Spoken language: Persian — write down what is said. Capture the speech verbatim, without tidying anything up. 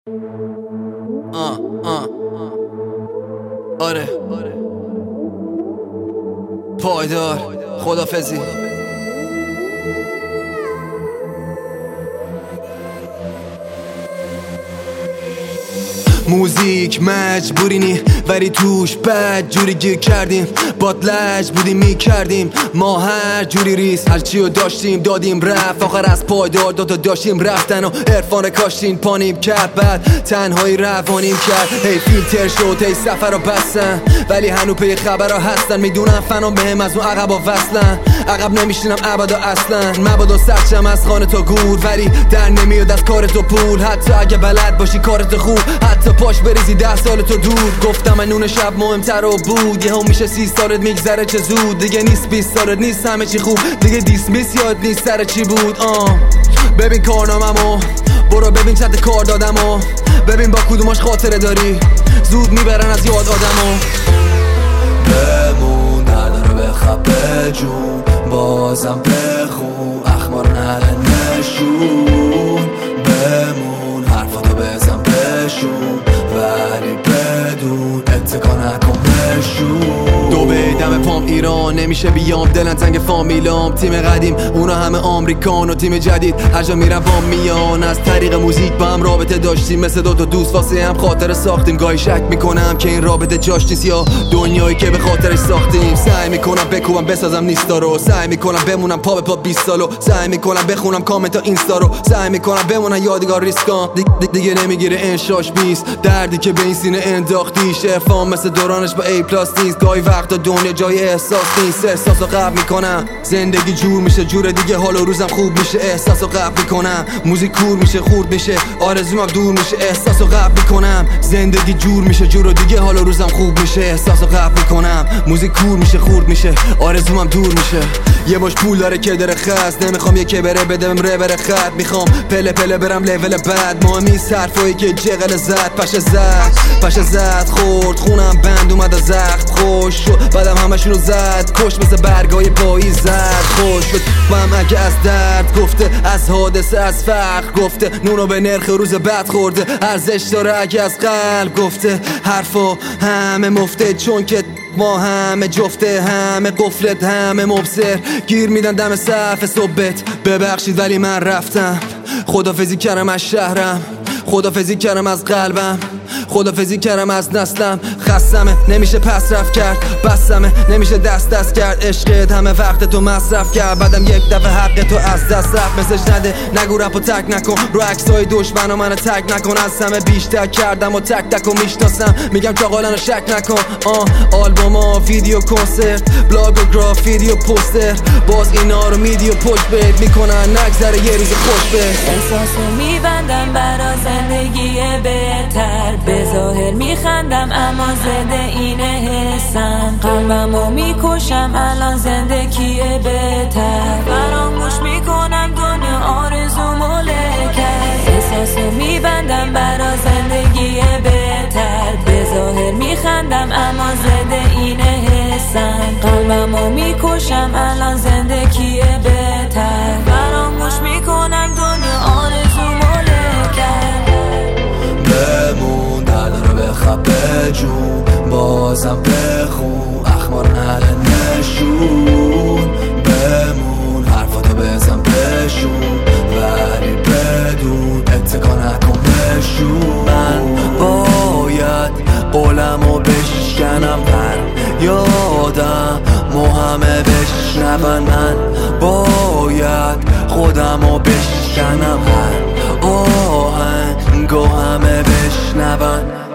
آه آه آره پایدار خدافزی. موزیک مجبوری نی ولی توش بد جوری گیر کردیم، باد لج بودیم میکردیم ما هر جوری ریس هرچی رو داشتیم دادیم رفت، آخر از پایدار دوتا داشتیم رفتن و عرفان کاشتین پانیم کرد، بعد تنهایی روانیم کرد. هی فیلتر شد هی سفر رو بستن ولی هنو پی خبر ها هستن، میدونم فنام بهم از اون عقب ها وصلن، عقب نمیشینم ابدا اصلا، مبادا سرچم از خانه تا گور ولی در نمیاد از کار تو پول، حتی اگه بلد باشی کارت خوب، حتی پاش بریزی ده سال تو دور. گفتم من نون شب مهمتر رو بود، یه هم میشه سی سالت میگذره چه زود، دیگه نیست بیست سالت نیست همه چی خوب، دیگه دیسمیس یاد نیست سر چی بود. آه ببین کارناممو برو ببین چند کار دادمو، ببین با کدوماش خاطره داری زود میبرن از یاد آدمو. بمون درد رو بخواب جون بازم بخون اخبار نره نشون، بمون حرفاتو بزن بشون ولی بدون اتکا نکن بشون. دو دم پام ایران نمیشه بیام، دلن تنگ فامیلام، تیم قدیم اونا همه آمریکان و تیم جدید هر جا میرم با میان، از طریق موزیک با هم رابطه داشتیم مثل دو تا دوست واسه هم خاطره ساختیم، گاهی شک میکنم که این رابطه جاش نیست یا دنیایی که به خاطرش ساختیم، سعی میکنم بکوبم بسازم نیستا رو، سعی میکنم بمونم پا به پا بیست سالو، سعی میکنم بخونم کامنت ها اینستا رو، سعی میکنم بمونم یادگار ریسکان، دی دیگه نمیگیره انشاش بیست دردی که به این سینه انداختی، شفام مثل دورانش با ای پلاس نیست، گاهی وقتا دنیا جای احساس نیست، احساسو قبل میکنم زندگی جور میشه جور دیگه، حال و روزم خوب میشه احساسو قبل میکنم، موزیک کور میشه خورد میشه آرزومم دور میشه احساسو قبل میکنم، زندگی جور میشه جور دیگه حال و روزم خوب میشه احساسو قبل میکنم، موزیک کور میشه خورد میشه آرزومم دور میشه. یه باش پول داره که داره خست، نمیخوام یکی بره بدم ره بره خط، میخوام پله پله برم لول بعد، مهم نیست حرفایی که جغل زد پشه زد پشه زد خورد خونم بند اومد از زخت خوش شد بعدم همشونو زد کش مثل برگای پایی زد خوش به توام اگه از درد گفته، از حادثه از فقر گفته، نونو به نرخ روز بعد خورده، ارزش داره اگه از قلب گفته، حرفا همه مفته چون که ما همه جفته، همه قفلت همه مبصر، گیر میدن دم صف صبحت، ببخشید ولی من رفتم، خدافزی کردم از شهرم، خدافزی کردم از قلبم، خدافزی کردم از نسلم، خستمه نمیشه پس رفت کرد، بسمه نمیشه دست دست کرد، عشقت همه وقت تو مصرف کرد، بعدم یک دفعه حق تو از دست رفت، مسج نده نگو رپو تک نکن، رو عکسای دشمن و منو تک نکن، از همه بیشتر کردم و تک تک و میشناسم، میگم چاقالن رو شک نکن. آه آلبوم ها ویدیو کنسرت بلاگ و گرافیتی و پوستر، باز اینا رو میدی و پشت بهت میکنن نگذره یه روز خوش به احساسو میبندم برا زندگی بهتر، به ظاهر میخندم اما زنده اینه حسم، قلبمو میکشم الان زندگی بهتر، فراموش میکنم دنیا آرزومو لکر، احساسو میبندم برا زندگی بهتر، به ظاهر میخندم اما زنده اینه حسم، قلبمو میکشم الان زندگی بهتر، فراموش میکنم دنیا آرزومو لکر. بمون درد رو بخواب جون بازم بخون اخبار نره نشون، بمون حرفاتو بزن بشون ولی بدون اتکا نکن بشون. من باید قولمو بشکنم پر یادم مهمه بشنون، من باید خودمو بشکنم هر آهنگو همه بشنون.